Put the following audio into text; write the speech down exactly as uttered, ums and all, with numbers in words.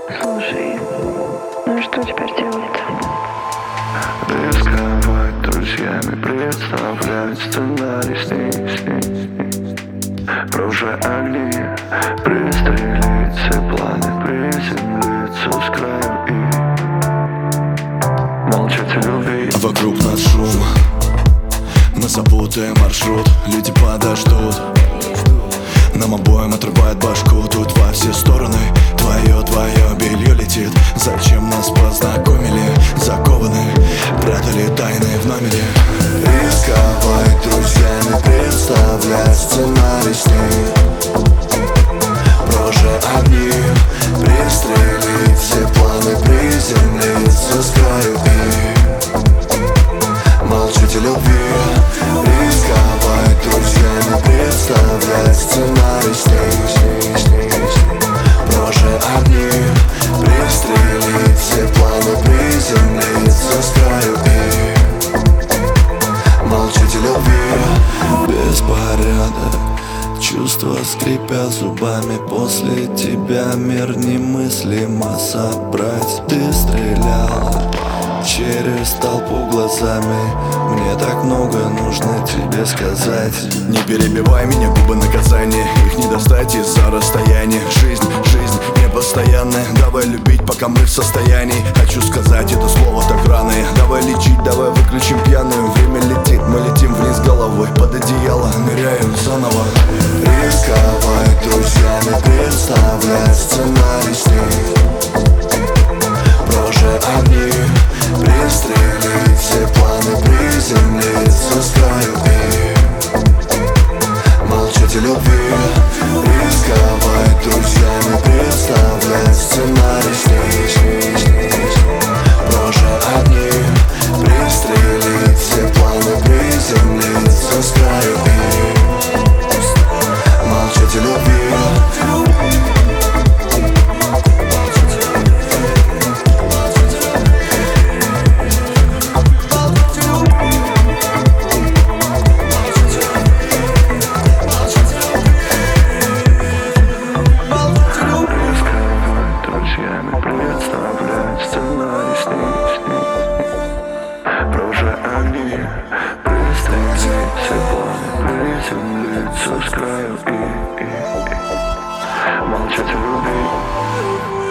Слушай, ну и что теперь делать? Рисковать друзьями, представлять сценарий с ней, с ней, с ней. Про уже огни, пристрелить все планы, приземлиться с краю и молчать о любви. Вокруг нас шум, мы запутаем маршрут, люди подождут. Нам обоим отрывает башку, тут во все стороны. Твое, твое белье летит. Зачем нас познакомили? Закованы, прятали тайны в номере. Рисковать друзьями, представлять сценарий с ней. Проже огни, пристрелить все планы, приземлиться с краю и молчать о любви. Рисковать друзьями, представлять сценарий с ней, с ней, с ней, с ней. Проже огни, пристрелить все планы, приземлиться с краю и молчать о любви. Беспорядок, чувства скрипят зубами. После тебя мир немыслимо собрать. Ты стреляла через толпу глазами. Мне так много нужно тебе сказать. Не перебивай меня, губы наказания. Их не достать из-за расстояния. Жизнь, жизнь непостоянная. Давай любить, пока мы в состоянии. Хочу сказать это слово так рано. Давай лечить, давай выключим пьяную. Время летит, мы летим вниз головой. Под одеяло ныряем заново. Рисковать друзьями, представлять сценарий с ней. Проже огни, пристрелить все планы, приземлиться с краю и молчать о любви. Рисковать друзьями, представлять сценарий с ней, с ней, с ней, с ней. Проже огни, пристрелить все планы, приземлиться с краю и молчать о любви. Представлять сценарий с ней, с ней. Про уже огни, пристрелить все планы, приземлиться с краю и, и, и молчать о любви.